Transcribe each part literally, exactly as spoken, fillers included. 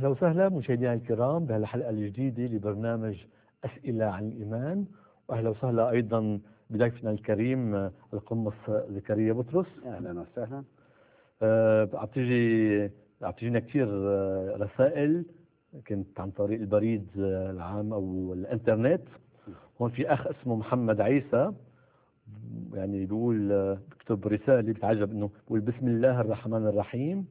أهلا وسهلا مشاهدينا الكرام بهالحلقة الجديدة لبرنامج أسئلة عن الإيمان، وأهلا وسهلا أيضا بضيفنا الكريم القمص زكريا بطرس. اهلا وسهلا. آه، عم تجي عم تجينا كثير آه، رسائل كنت عن طريق البريد آه، العام أو الإنترنت. هون في أخ اسمه محمد عيسى، يعني بيقول آه، بكتب رسالة بتعجب إنه بيقول بسم الله الرحمن الرحيم،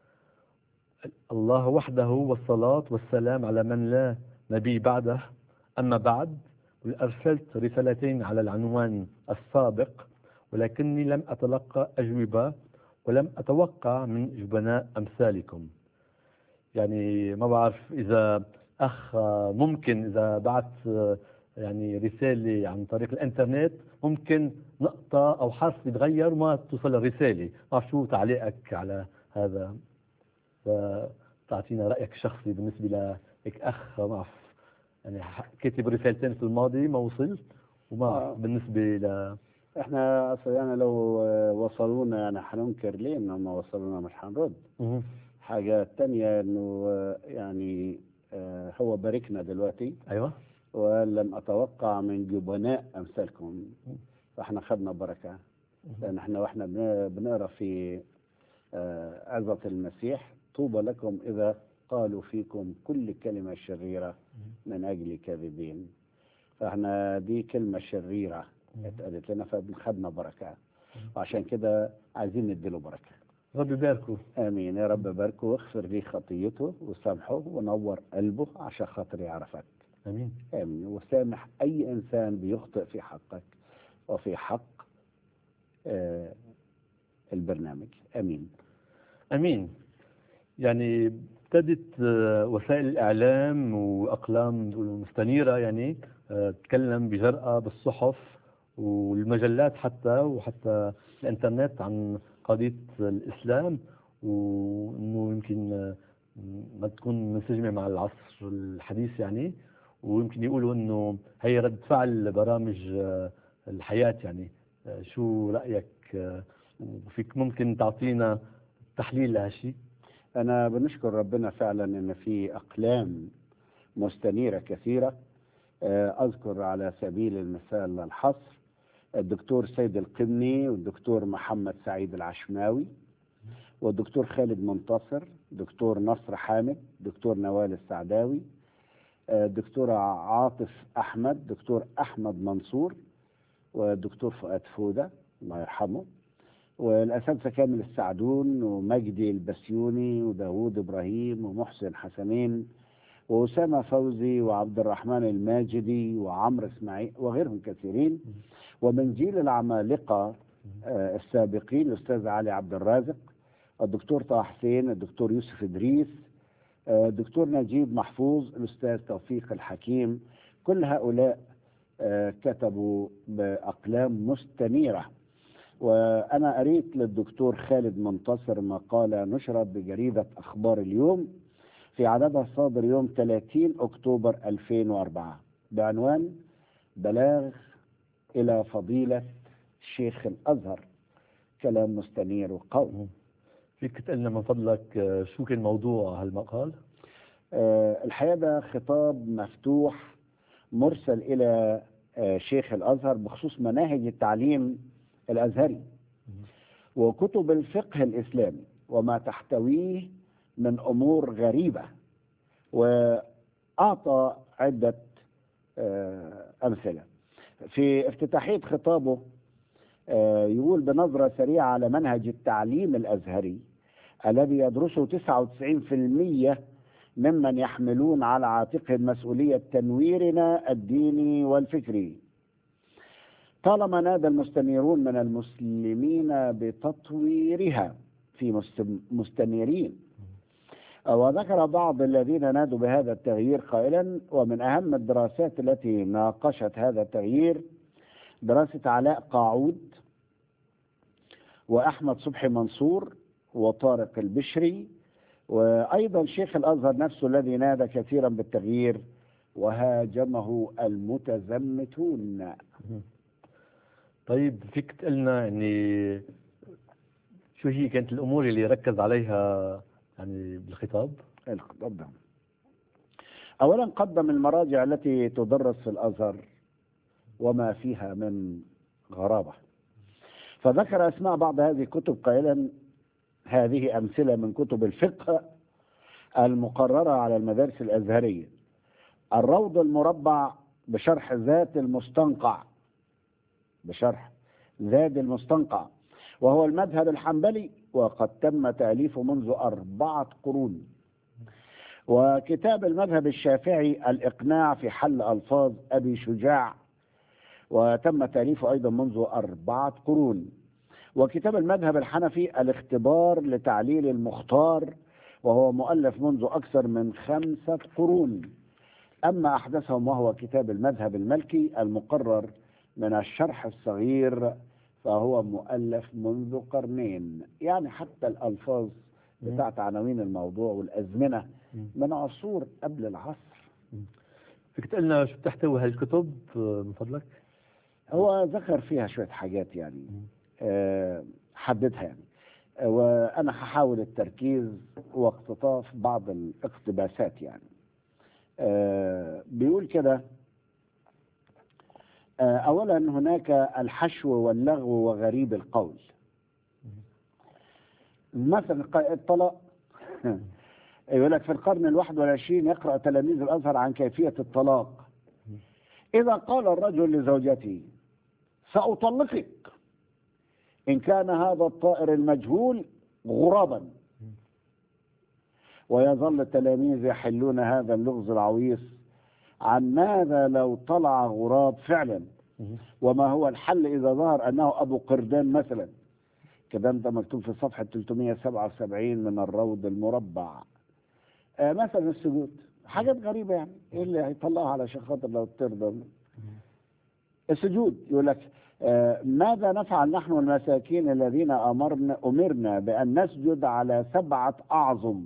الله وحده والصلاة والسلام على من لا نبي بعده، أما بعد أرسلت رسالتين على العنوان السابق ولكني لم أتلقى أجوبة ولم أتوقع من جبناء أمثالكم. يعني ما بعرف إذا أخ ممكن إذا بعت يعني رسالة عن طريق الإنترنت ممكن نقطة أو حرف يتغير وما توصل الرسالة. ما بعرف شو تعليقك على هذا، فتعطينا رأيك الشخصي بالنسبة لك أخ ما بعرف يعني كاتب رسالتين في الماضي ما وصل وما آه. بالنسبة ل احنا اصلا يعني لو وصلونا يعني حننكر ليه انهم ما وصلونا، مش حنرد. مه. حاجة تانية انه يعني آه، هو باركنا دلوقتي أيوة. ولم اتوقع من جبناء امثالكم، فاحنا خدنا بركة. لان احنا واحنا بن- بنقرا في آه، عظة المسيح طوبى لكم اذا قالوا فيكم كل كلمة شريرة من اجل كاذبين، فاحنا دي كلمة شريرة اتقالت لنا فخدنا بركة، وعشان كده عايزين نديله بركة. ربي يباركه. امين يا رب. باركه واغفر لي خطيته وسامحه ونور قلبه عشان خاطر يعرفك. امين. امين. وسامح اي انسان بيخطئ في حقك وفي حق آه البرنامج. امين. امين. يعني ابتدت آه، وسائل الاعلام واقلام مستنيره يعني آه، تتكلم بجرأة بالصحف والمجلات حتى وحتى الانترنت عن قضيه الاسلام، وانه يمكن آه، ما تكون منسجمه مع العصر الحديث يعني، ويمكن يقولوا انه هي رد فعل برامج آه، الحياه يعني. آه، شو رايك؟ آه، وفيك ممكن تعطينا تحليل لهالشيء؟ انا بنشكر ربنا فعلا ان في اقلام مستنيرة كثيرة. آه اذكر على سبيل المثال الحصر الدكتور سيد القمني والدكتور محمد سعيد العشماوي والدكتور خالد منتصر، دكتور نصر حامد، دكتور نوال السعداوي، دكتور عاطف أحمد، دكتور أحمد منصور، ودكتور فؤاد فودة الله يرحمه، والأساتذة كامل السعدون ومجدي البسيوني وداوود إبراهيم ومحسن حسنين وأسامة فوزي وعبد الرحمن الماجدي وعمرو إسماعيل وغيرهم كثيرين. ومن جيل العمالقة آه، السابقين الأستاذ علي عبد الرازق، الدكتور طه حسين، الدكتور يوسف إدريس، آه، الدكتور نجيب محفوظ، الأستاذ توفيق الحكيم. كل هؤلاء آه، كتبوا بأقلام مستنيرة. وأنا قريت للدكتور خالد منتصر مقالة نشرت بجريدة أخبار اليوم في عددها الصادر يوم ثلاثين أكتوبر ألفين وأربعة بعنوان بلاغ إلى فضيلة شيخ الأزهر، كلام مستنير وقوي. فيك تقلنا من فضلك آه، شو كان موضوع هالمقال؟ آه، الحقيقة ده خطاب مفتوح مرسل إلى آه، شيخ الأزهر بخصوص مناهج التعليم الأزهري وكتب الفقه الإسلامي وما تحتويه من أمور غريبة، وأعطى عدة آه، أمثلة. في افتتاحية خطابه آه، يقول بنظرة سريعة على منهج التعليم الأزهري الذي يدرسه تسعة وتسعين بالمئة ممن يحملون على عاتقهم مسؤولية تنويرنا الديني والفكري، طالما نادى المستنيرون من المسلمين بتطويرها في مست- مستنيرين. وذكر بعض الذين نادوا بهذا التغيير قائلا ومن أهم الدراسات التي ناقشت هذا التغيير دراسة علاء قاعود وأحمد صبحي منصور وطارق البشري، وأيضا شيخ الأزهر نفسه الذي نادى كثيرا بالتغيير وهاجمه المتزمتون. طيب فيك تقلنا يعني شو هي كانت الأمور اللي ركز عليها يعني بالخطاب؟ الخطاب ده. أولا قدم المراجع التي تدرس في الأزهر وما فيها من غرابة، فذكر أسماء بعض هذه الكتب قائلا هذه أمثلة من كتب الفقه المقررة على المدارس الأزهرية: الروض المربع بشرح ذات المستنقع، بشرح ذات المستنقع، وهو المذهب الحنبلي وقد تم تأليفه منذ أربعة قرون. وكتاب المذهب الشافعي الإقناع في حل ألفاظ أبي شجاع، وتم تأليفه أيضا منذ أربعة قرون. وكتاب المذهب الحنفي الاختبار لتعليل المختار، وهو مؤلف منذ أكثر من خمسة قرون. أما أحدثهم وهو كتاب المذهب المالكي المقرر من الشرح الصغير، فهو مؤلف منذ قرنين. يعني حتى الألفاظ بتاعت عناوين الموضوع والأزمنة من عصور قبل العصر. فيك تقول لنا شو بتحتوي هالكتب من فضلك؟ هو ذكر فيها شوية حاجات يعني أه حددها يعني، أه وأنا هحاول التركيز واقتطاف بعض الاقتباسات يعني. أه بيقول كده: أه أولا هناك الحشو واللغو وغريب القول. مثلا الطلاق يقول لك في القرن الواحد والعشرين يقرأ تلاميذ الأزهر عن كيفية الطلاق. إذا قال الرجل لزوجته سأطلقك إن كان هذا الطائر المجهول غرابا، ويظل التلاميذ يحلون هذا اللغز العويص عن ماذا لو طلع غراب فعلا، وما هو الحل إذا ظهر أنه أبو قردان مثلا. الكلام ده مكتوب في صفحة ثلاثمائة وسبعة وسبعين من الروض المربع. آه مثلا السجود، حاجات غريبة يعني، إيه اللي هيطلعها علشان خاطر لو ترضى؟ السجود يقول لك آه ماذا نفعل نحن المساكين الذين أمرنا أمرنا بأن نسجد على سبعة أعظم،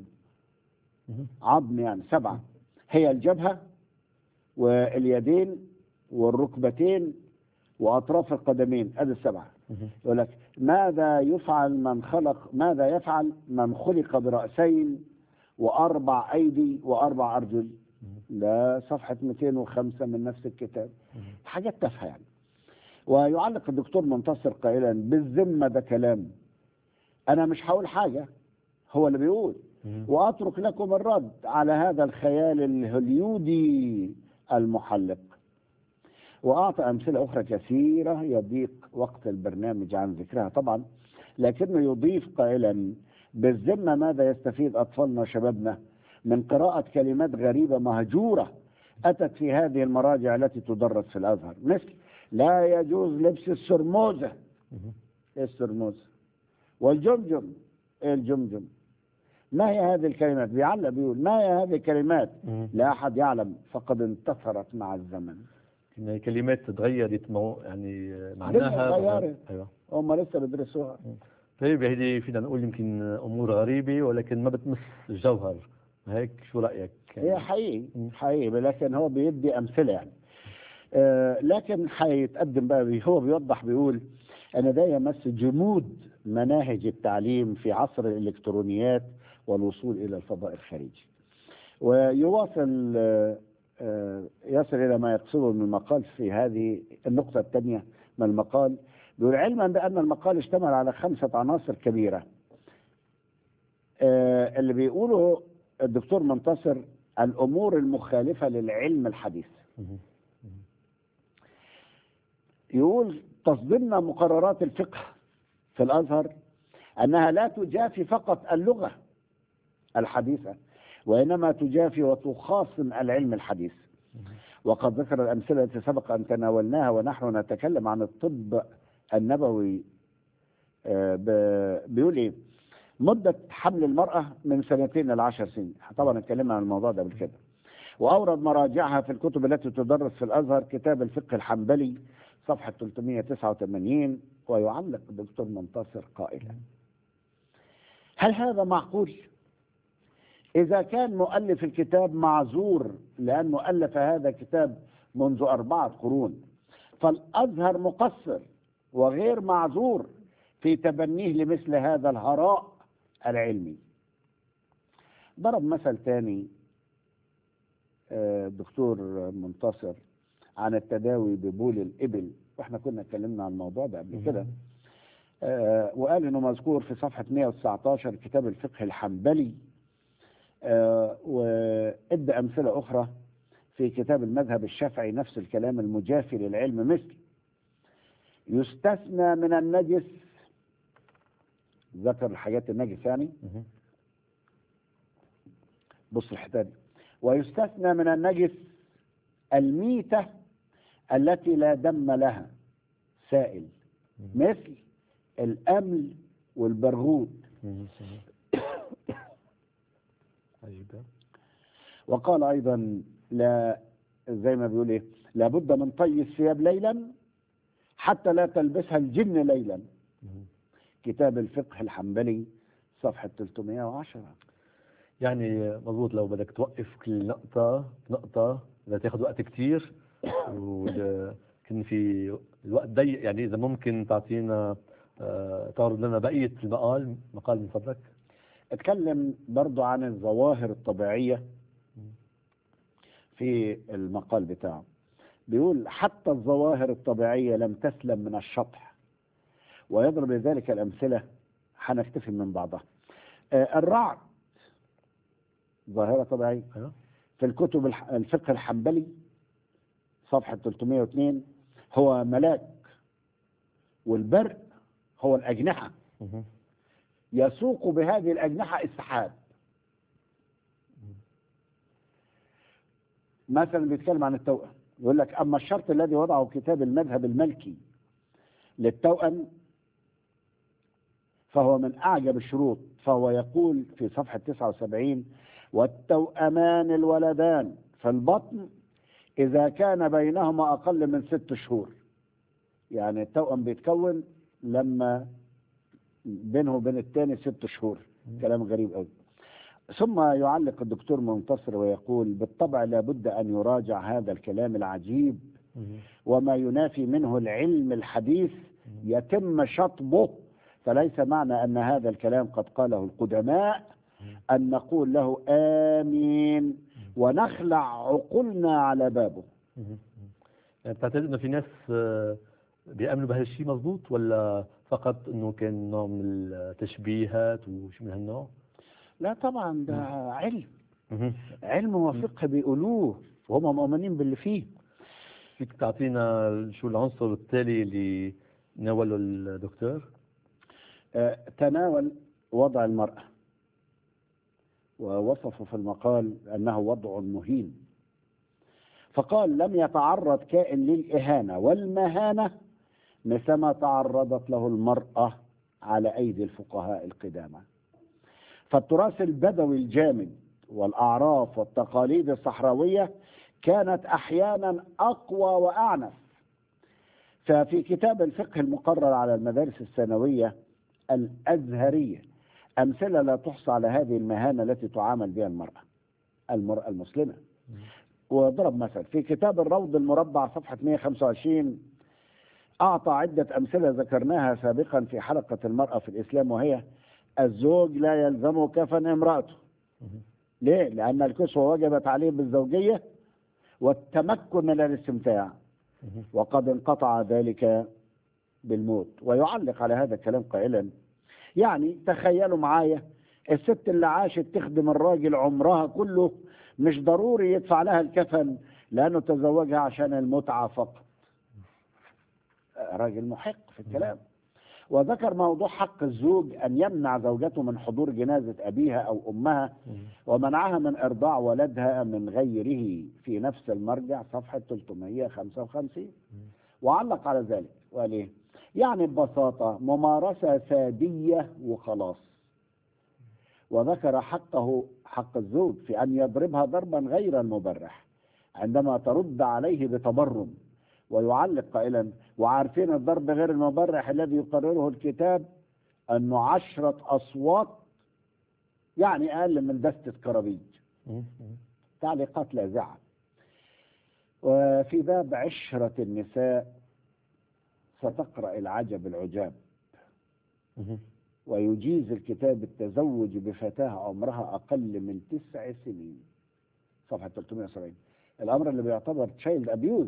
عظم يعني سبعة، هي الجبهة واليدين والركبتين وأطراف القدمين، هذه السبعة. يقول لك ماذا يفعل من خلق ماذا يفعل من خلق برأسين وأربع أيدي وأربع أرجل؟ ده صفحة مئتين وخمسة من نفس الكتاب. حاجات تافهة يعني. ويعلق الدكتور منتصر قائلا: بالذمة ده كلام، أنا مش هقول حاجة، هو اللي بيقول، وأترك لكم الرد على هذا الخيال الهوليودي المحلق. وأعطى أمثلة أخرى كثيرة يضيق وقت البرنامج عن ذكرها طبعا، لكنه يضيف قائلا: بالذمة ماذا يستفيد أطفالنا وشبابنا من قراءة كلمات غريبة مهجورة أتت في هذه المراجع التي تدرس في الأزهر، مثل لا يجوز لبس السرموزة، إيه السرموزة؟ والجمجم، إيه الجمجم؟ ما هي هذه الكلمات؟ بيعلق بيقول ما هي هذه الكلمات؟ لا أحد يعلم، فقد انتصرت مع الزمن. يعني كلمات تغيرت مو يعني معناها تغيرت. ايوه هم لسه بيدرسوها. طيب هذه فينا نقول يمكن امور غريبه ولكن ما بتمس الجوهر، هيك شو رايك؟ يعني هي حقيقي حقيقي، لكن هو بيدي امثله يعني. آه لكن هيتقدم بقى بي هو بيوضح بيقول ان ده يمس جمود مناهج التعليم في عصر الالكترونيات والوصول الى الفضاء الخارجي. ويواصل آه يصل إلى ما يقصده من المقال في هذه النقطة الثانية من المقال. بيقول: علما بأن المقال اشتمل على خمسة عناصر كبيرة. آه اللي بيقوله الدكتور منتصر الأمور المخالفة للعلم الحديث. يقول: تصدمنا مقررات الفقه في الأزهر أنها لا تجافي فقط اللغة الحديثة، وإنما تجافي وتخاصم العلم الحديث. وقد ذكر الأمثلة التي سبق أن تناولناها ونحن نتكلم عن الطب النبوي. بيقول إيه؟ مدة حمل المرأة من سنتين إلى عشر سنين. طبعا اتكلمنا عن الموضوع ده بالكده. وأورد مراجعها في الكتب التي تدرس في الأزهر كتاب الفقه الحنبلي صفحة ثلاثمائة وتسعة وثمانين. ويعلق الدكتور منتصر قائلا: هل هذا معقول؟ إذا كان مؤلف الكتاب معذور لأنه ألف هذا الكتاب منذ أربعة قرون، فالأزهر مقصر وغير معذور في تبنيه لمثل هذا الهراء العلمي. ضرب مثل تاني الدكتور منتصر عن التداوي ببول الإبل، واحنا كنا اتكلمنا عن الموضوع ده قبل كده، آه وقال انه مذكور في صفحة مئة وتسعة عشر كتاب الفقه الحنبلي، آه وادى امثلة اخرى في كتاب المذهب الشافعي، نفس الكلام المجافي للعلم، مثل يستثنى من النجس، ذكر الحاجات النجس يعني، بص الحتة دي، ويستثنى من النجس الميتة التي لا دم لها سائل، مثل الأمل والبرغوث. وقال أيضا لا، زي ما بيقول إيه، لابد من طي الثياب ليلا حتى لا تلبسها الجن ليلا، كتاب الفقه الحنبلي صفحة ثلاثمئة وعشرة. يعني مضبوط، لو بدك توقف كل نقطة نقطة بدها تاخذ وقت كتير، وكان في الوقت ضيق، يعني إذا ممكن تعطينا آه، تعرض لنا بقية المقال مقال من فضلك. اتكلم برضو عن الظواهر الطبيعية في المقال بتاعه، بيقول حتى الظواهر الطبيعية لم تسلم من الشطح، ويضرب لذلك الأمثلة، هنكتفي من بعضها. آه الرعد ظاهرة طبيعية في الكتب الفقه الحنبلي صفحة ثلاثمئة واثنين هو ملاك، والبرق هو الأجنحة، يسوق بهذه الأجنحة السحاب. مثلا بيتكلم عن التوأم، يقول لك أما الشرط الذي وضعه كتاب المذهب المالكي للتوأم فهو من أعجب الشروط، فهو يقول في صفحة تسعة وسبعين والتوأمان الولدان في البطن إذا كان بينهما أقل من ست شهور. يعني التوأم بيتكون لما بينه وبين الثاني ست شهور، كلام غريب قوي. ثم يعلق الدكتور منتصر ويقول بالطبع لابد أن يراجع هذا الكلام العجيب وما ينافي منه العلم الحديث يتم شطبه، فليس معنى أن هذا الكلام قد قاله القدماء أن نقول له آمين ونخلع عقولنا على بابه. يعني بتعتقد أنه في ناس بيأمنوا بهالشيء مضبوط، ولا فقط أنه كان نوع من التشبيهات وشيء من هالنوع؟ لا طبعا ده علم، علم وفقه بيقولوه وهم مؤمنين باللي فيه. فيك تعطينا شو العنصر التالي اللي ناوله الدكتور؟ آه تناول وضع المرأة، ووصفه في المقال أنه وضع مهين، فقال لم يتعرض كائن للإهانة والمهانة مثلما تعرضت له المرأة على أيدي الفقهاء القدامى. فالتراث البدوي الجامد والأعراف والتقاليد الصحراوية كانت أحيانا أقوى وأعنف. ففي كتاب الفقه المقرر على المدارس الثانوية الأزهرية أمثلة لا تحصى على هذه المهانة التي تعامل بها المرأة المرأة المسلمة. وضرب مثل في كتاب الروض المربع صفحة مئة وخمسة وعشرين، أعطى عدة أمثلة ذكرناها سابقا في حلقة المرأة في الإسلام، وهي الزوج لا يلزم كفن امرأته. ليه؟ لأن الكسوة وجبت عليه بالزوجية والتمكن من الاستمتاع، وقد انقطع ذلك بالموت. ويعلق على هذا الكلام قائلا يعني تخيلوا معايا الست اللي عاشت تخدم الراجل عمرها كله مش ضروري يدفع لها الكفن لأنه تزوجها عشان المتعة فقط. راجل محق في الكلام. وذكر موضوع حق الزوج أن يمنع زوجته من حضور جنازة أبيها أو أمها، ومنعها من إرضاع ولدها من غيره في نفس المرجع صفحة ثلاثمئة وخمسة وخمسين. وعلق على ذلك وقال إيه؟ يعني ببساطة ممارسة سادية وخلاص. وذكر حقه حق الزوج في أن يضربها ضربا غير المبرح عندما ترد عليه بتبرم. ويعلق قائلا وعارفين الضرب غير المبرح الذي يقرره الكتاب أنه عشرة أصوات، يعني أقل من دستة كرابيج. تعليقات لاذعة. وفي باب عشرة النساء ستقرأ العجب العجاب. ويجيز الكتاب التزوج بفتاة عمرها أقل من تسع سنين. صفحة ثلاثمائة وسبعين. الأمر اللي بيعتبر تشايلد أبيوز.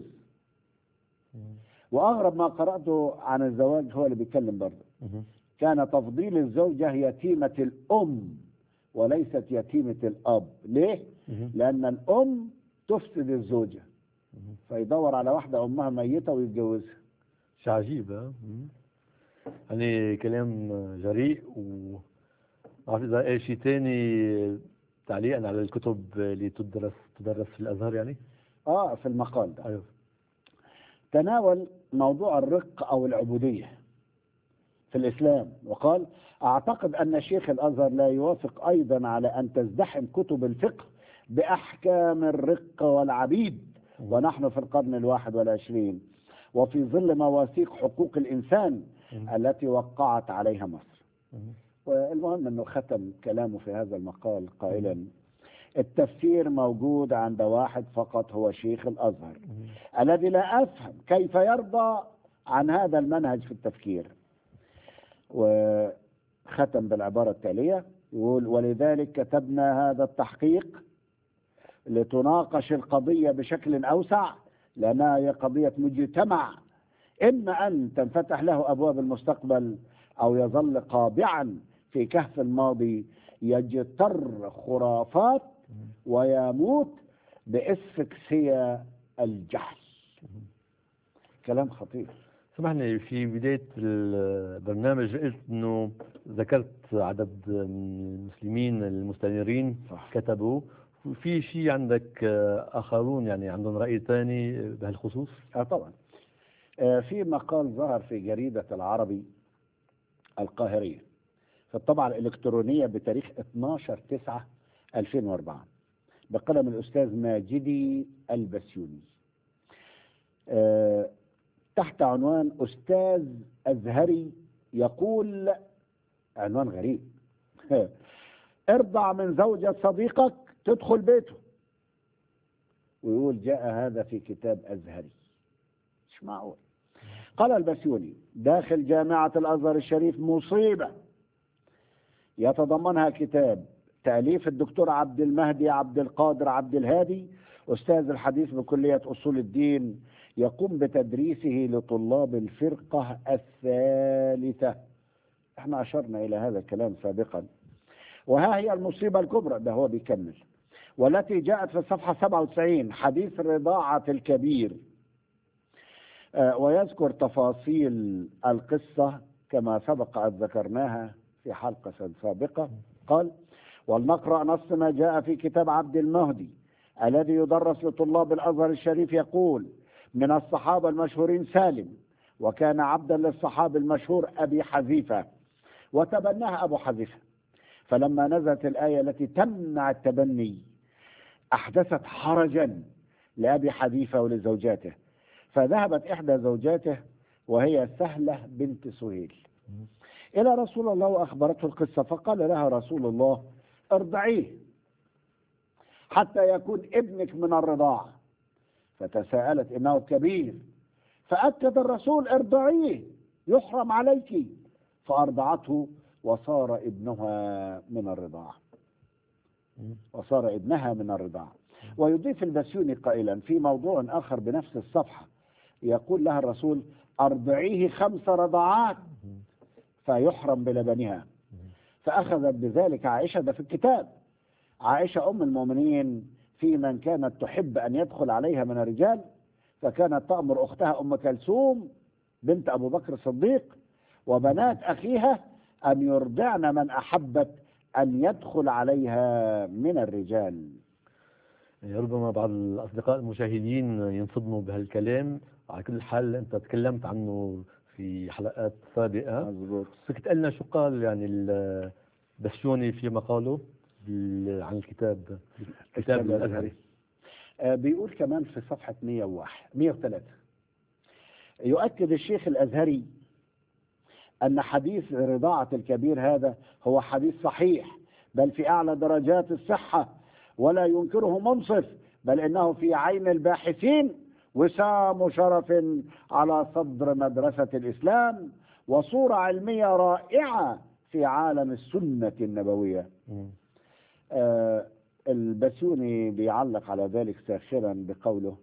وأغرب ما قرأته عن الزواج هو اللي بيتكلم برضه. كان تفضيل الزوجة يتيمة الأم وليست يتيمة الأب. ليه؟ لأن الأم تفسد الزوجة، فيدور على واحدة أمها ميتة ويتجوزها. شيء عجيب. ها يعني كلام جريء. و بعرف إذا أي شيء تاني تعليقا على الكتب اللي تدرس تدرس في الأزهر يعني. آه في المقال ده أيوه. تناول موضوع الرق أو العبودية في الإسلام، وقال: أعتقد أن شيخ الأزهر لا يوافق أيضا على أن تزدحم كتب الفقه بأحكام الرق والعبيد ونحن في القرن الواحد والعشرين وفي ظل مواثيق حقوق الإنسان التي وقعت عليها مصر. والمهم أنه ختم كلامه في هذا المقال قائلا: التفسير موجود عند واحد فقط، هو شيخ الأزهر الذي لا أفهم كيف يرضى عن هذا المنهج في التفكير. وختم بالعبارة التالية يقول: ولذلك كتبنا هذا التحقيق لتناقش القضية بشكل أوسع، لأنها هي قضية مجتمع إما أن تنفتح له أبواب المستقبل أو يظل قابعا في كهف الماضي يجتر خرافات ويموت بإسفكسية الجهل. كلام خطير. سمحني، في بداية البرنامج قلت انه ذكرت عدد من المسلمين المستنيرين صح. كتبوا، وفي شيء عندك اخرون يعني عندهم رأي ثاني بهالخصوص؟ اه طبعا. آه في مقال ظهر في جريدة العربي القاهرية في الطبعة الإلكترونية بتاريخ اثناشر تسعة ألفين وأربعة بقلم الأستاذ ماجدي البسيوني، آه تحت عنوان: أستاذ أزهري يقول، عنوان غريب، ارضع من زوجة صديقك تدخل بيته. ويقول: جاء هذا في كتاب أزهري. مش معقول. قال البسيوني: داخل جامعة الأزهر الشريف مصيبة يتضمنها كتاب تأليف الدكتور عبد المهدي عبد القادر عبد الهادي، أستاذ الحديث بكلية أصول الدين، يقوم بتدريسه لطلاب الفرقة الثالثة. احنا أشرنا إلى هذا الكلام سابقا. وها هي المصيبة الكبرى، ده هو بيكمل، والتي جاءت في الصفحة سبعة وتسعين، حديث رضاعة الكبير. آه ويذكر تفاصيل القصة كما سبق أن ذكرناها في حلقة سابقة. قال: ولنقرأ نص ما جاء في كتاب عبد المهدي الذي يدرس لطلاب الأزهر الشريف. يقول: من الصحابة المشهورين سالم، وكان عبدا للصحابي المشهور أبي حذيفة، وتبناه أبو حذيفة، فلما نزلت الآية التي تمنع التبني أحدثت حرجا لأبي حذيفة ولزوجاته، فذهبت إحدى زوجاته وهي سهلة بنت سهيل إلى رسول الله وأخبرته القصة، فقال لها رسول الله: ارضعيه حتى يكون ابنك من الرضاعة. فتساءلت: إنه كبير. فأكد الرسول: ارضعيه يحرم عليك. فأرضعته وصار ابنها من الرضاعة وصار ابنها من الرضاعة. ويضيف البسيوني قائلا في موضوع آخر بنفس الصفحة، يقول لها الرسول: أرضعيه خمس رضعات فيحرم بلبنها. فأخذت بذلك عائشة، ده في الكتاب، عائشة أم المؤمنين في من كانت تحب أن يدخل عليها من الرجال، فكانت تأمر أختها أم كلثوم بنت أبو بكر الصديق وبنات أخيها أن يرضعن من أحبت أن يدخل عليها من الرجال. يعني ربما بعض الأصدقاء المشاهدين ينصدموا بهالكلام. على كل حال أنت تكلمت عنه في حلقات سابقة. مظبوط. فيك تقول لنا شو قال يعني البسيوني في مقاله عن الكتاب الكتاب الأزهري؟ آه بيقول كمان في صفحة مئة وواحد مئة وثلاثة، يؤكد الشيخ الأزهري أن حديث رضاعة الكبير هذا هو حديث صحيح، بل في أعلى درجات الصحة، ولا ينكره منصف، بل إنه في عين الباحثين وسام شرف على صدر مدرسة الإسلام، وصورة علمية رائعة في عالم السنة النبوية. مم. آه البسيوني بيعلق على ذلك ساخرا بقوله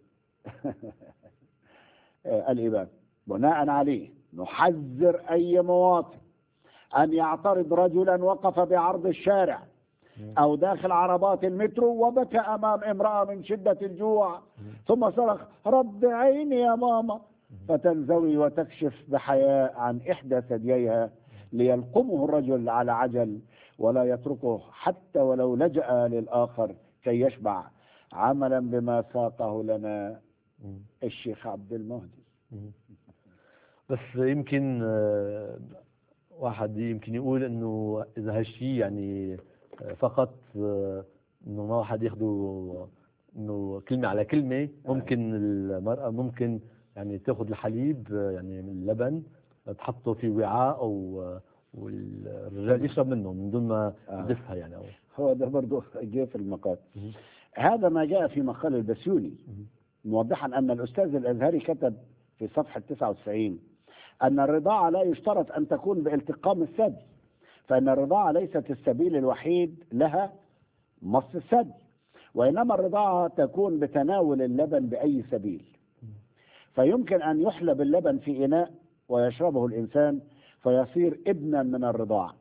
آه قال إيه بقى؟ بناء عليه نحذر أي مواطن أن يعترض رجلا وقف بعرض الشارع أو داخل عربات المترو وبكى أمام امرأة من شدة الجوع ثم صرخ رب عيني يا ماما، فتنزوي وتكشف بحياء عن إحدى ثدييها ليلقمه الرجل على عجل ولا يتركه حتى ولو لجأ للآخر كي يشبع، عملا بما ساقه لنا مم. الشيخ عبد المهدي. مم. بس يمكن آه، واحد يمكن يقول انه اذا هالشيء يعني آه، فقط آه، انه ما واحد ياخذوا انه كلمة على كلمة، ممكن المرأة ممكن يعني تاخذ الحليب آه، يعني من اللبن تحطه في وعاء او آه، والرجال يشرب منه من دون ما آه. يدفها يعني أو. هو ده برضه جاء في المقال. هذا ما جاء في مقال البسيوني موضحا أن الأستاذ الأزهري كتب في صفحة تسعة وتسعين أن الرضاعة لا يشترط أن تكون بالتقام الثدي، فإن الرضاعة ليست السبيل الوحيد لها مص الثدي، وإنما الرضاعة تكون بتناول اللبن بأي سبيل، فيمكن أن يحلب اللبن في إناء ويشربه الإنسان فيصير ابنا من الرضاعة.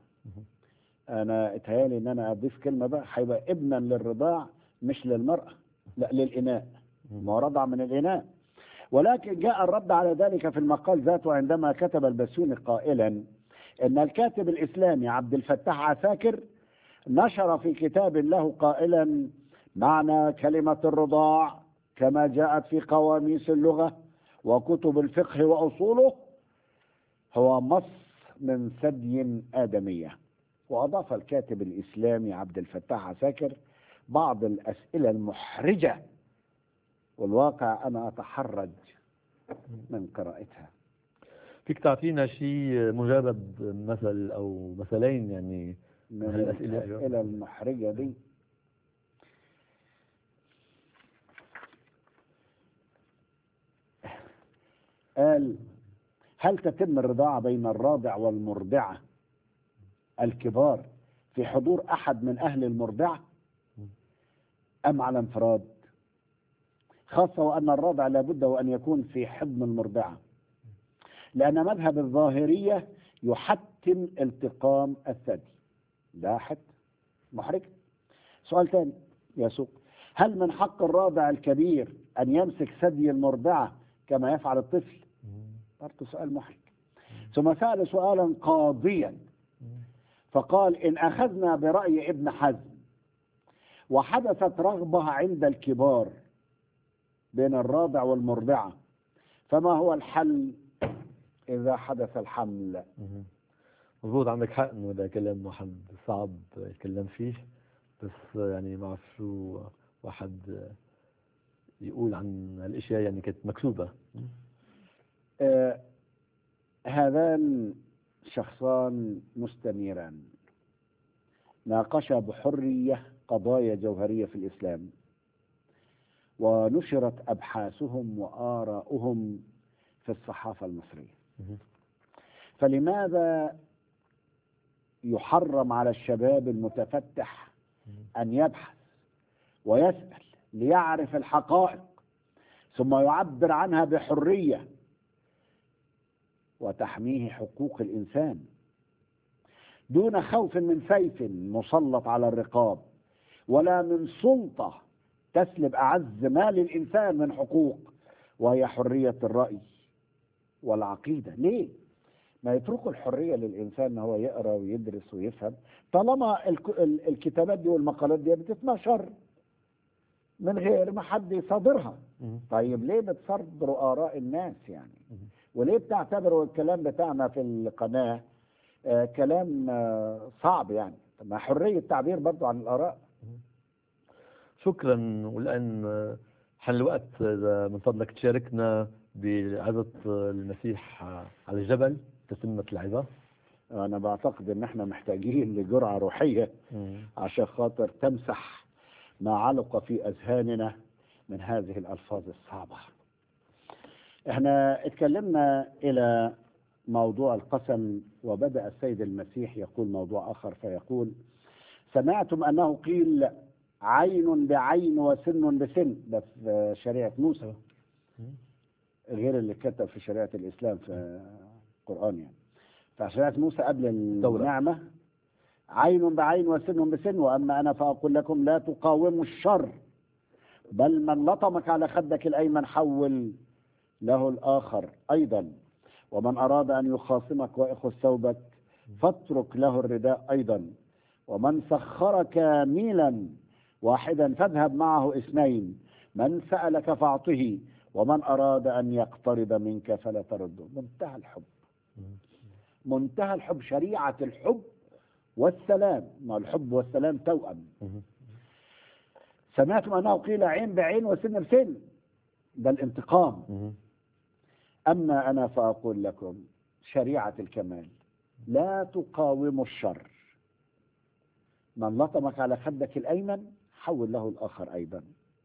أنا اتهيالي إن أنا أضيف كلمة بقى، هيبقى ابنا للرضاع مش للمرأة، لا للإناء، ما رضع من الإناء. ولكن جاء الرد على ذلك في المقال ذاته عندما كتب البسيوني قائلا إن الكاتب الإسلامي عبد الفتاح عساكر نشر في كتاب له قائلا معنى كلمة الرضاع كما جاءت في قواميس اللغة وكتب الفقه وأصوله هو مص من ثدي آدمية. وأضاف الكاتب الإسلامي عبد الفتاح عساكر بعض الأسئلة المحرجة، والواقع أنا أتحرج من قراءتها. فيك تعطينا شيء مجرد مثل أو مثلين يعني من هالأسئلة؟ الأسئلة المحرجة دي قال هل تتم الرضاعة بين الراضع والمرضعة الكبار في حضور أحد من أهل المرضعة أم على انفراد، خاصة وأن الراضع لابد وأن يكون في حضن المرضعة، لأن مذهب الظاهرية يحتم التقام الثدي. ده حد محرج. سؤال ثاني يا سوق، هل من حق الراضع الكبير أن يمسك ثدي المرضعة كما يفعل الطفل؟ برضه سؤال محرج. ثم سأل سؤالا قاضيا فقال إن أخذنا برأي ابن حزم وحدثت رغبة عند الكبار بين الراضع والمرضعة فما هو الحل إذا حدث الحمل؟ مضبوط، عندك حق إنه ده كلام واحد صعب يتكلم فيه، بس يعني ما أعرف شو واحد يقول عن الأشياء يعني كانت مكتوبة. آه هذان شخصان مستنيران ناقشا بحرية قضايا جوهرية في الإسلام، ونشرت أبحاثهم وآراؤهم في الصحافة المصرية. فلماذا يحرم على الشباب المتفتح أن يبحث ويسأل ليعرف الحقائق ثم يعبر عنها بحرية وتحميه حقوق الإنسان دون خوف من سيف مسلط على الرقاب ولا من سلطة تسلب أعز ما للإنسان من حقوق وهي حرية الرأي والعقيدة؟ ليه ما يتركوا الحرية للإنسان أن هو يقرأ ويدرس ويفهم، طالما الكتابات دي والمقالات دي بتتنشر من غير ما حد يصادرها؟ طيب ليه بتصدروا آراء الناس يعني؟ وليه بتعتبروا الكلام بتاعنا في القناة آه كلام آه صعب يعني؟ ما حرية تعبير برضو عن الآراء. شكرا. والآن حان الوقت إذا من فضلك تشاركنا بعظة المسيح على الجبل، تتمة العظة. أنا بعتقد إن إحنا محتاجين لجرعة روحية عشان خاطر تمسح ما علق في أذهاننا من هذه الألفاظ الصعبة. إحنا اتكلمنا إلى موضوع القسم، وبدأ السيد المسيح يقول موضوع آخر فيقول: سمعتم أنه قيل عين بعين وسن بسن. ده في شريعة موسى غير اللي كتب في شريعة الإسلام في القرآن. يعني فشريعة موسى قبل النعمة عين بعين وسن بسن، وأما أنا فأقول لكم لا تقاوموا الشر، بل من لطمك على خدك الأيمن حول له الآخر أيضا، ومن أراد أن يخاصمك ويأخذ ثوبك فاترك له الرداء أيضا، ومن سخرك ميلا واحدا فاذهب معه اثنين، من سألك فاعطه، ومن أراد أن يقترض منك فلا ترده. منتهى الحب، منتهى الحب، شريعة الحب والسلام. ما الحب والسلام توأم. سمعتم أنه قيل عين بعين وسن بسن، ده الانتقام. أما أنا فأقول لكم شريعة الكمال، لا تقاوموا الشر، من لطمك على خدك الأيمن حول له الآخر أيضا.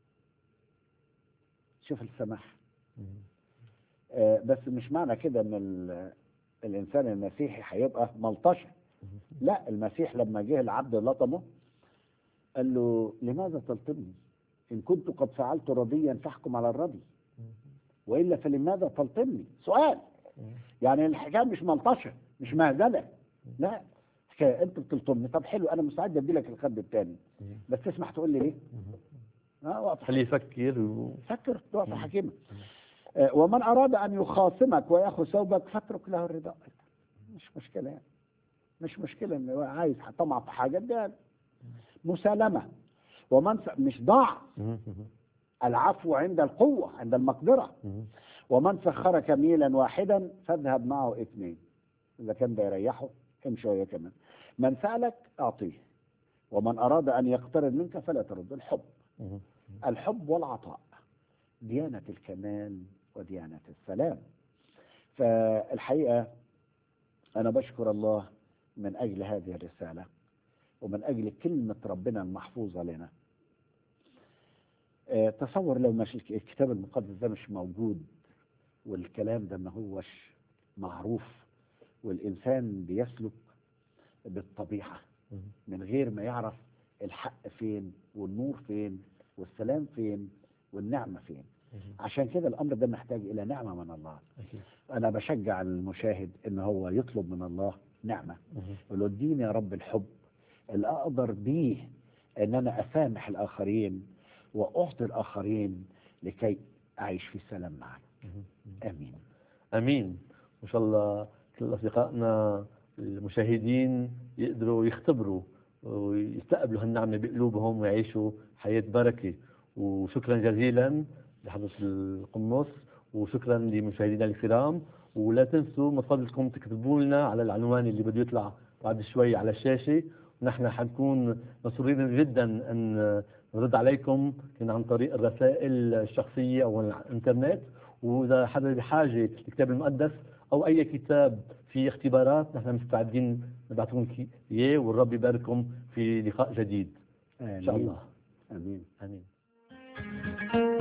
شوف السماح. آه بس مش معنى كده ان الإنسان المسيحي هيبقى ملطشة. لا، المسيح لما جه العبد لطمه قال له: لماذا تلطمني؟ إن كنت قد فعلت رضيا فاحكم على الرضي، وإلا فلماذا تلطمني؟ سؤال. يعني الحكاية مش ملطشة، مش مهزلة، لا، حكاية أنت بتلطمني، طب حلو، أنا مستعد أدي لك الخد الثاني، بس تسمح تقول لي ليه؟ اه خليه يفكر و... فكر وقفة حكيمة. آه ومن أراد أن يخاصمك ويأخذ ثوبك فاترك له الرداء. مش مشكلة يعني، مش مشكلة إن عايز طمع في حاجة ده مسالمة. ومن س... مش ضاع، العفو عند القوة، عند المقدرة. ومن سخرك ميلا واحدا فاذهب معه اثنين، إذا كان ده يريحه كم شوية كمان. من سألك أعطيه، ومن أراد أن يقترض منك فلا ترد. الحب، الحب والعطاء، ديانة الكمال وديانة السلام. فالحقيقة أنا بشكر الله من أجل هذه الرسالة، ومن أجل كلمة ربنا المحفوظة لنا. اه تصور لو مش الكتاب المقدس ده مش موجود، والكلام ده ما هوش معروف، والإنسان بيسلك بالطبيعة من غير ما يعرف الحق فين والنور فين والسلام فين والنعمة فين. عشان كده الأمر ده محتاج إلى نعمة من الله. أنا بشجع المشاهد إن هو يطلب من الله نعمة، يقول له: اديني يا رب الحب اللي أقدر بيه إن أنا أسامح الآخرين وأعطي الآخرين لكي أعيش في سلام معك. آمين امين. وان شاء الله كل اصدقائنا المشاهدين يقدروا يختبروا ويستقبلوا هالنعمه بقلوبهم ويعيشوا حياه بركه. وشكرا جزيلا لحضرة القمص، وشكرا لمشاهدينا الكرام. ولا تنسوا من فضلكم تكتبوا لنا على العنوان اللي بده يطلع بعد شوي على الشاشه، ونحن حنكون مسرورين جدا ان نرد عليكم عن طريق الرسائل الشخصيه او الانترنت. واذا حدا بحاجه للكتاب المقدس او اي كتاب في اختبارات، نحن مستعدين نبعث لكم اياه، والرب يباركم في لقاء جديد آمين. ان شاء الله. آمين امين.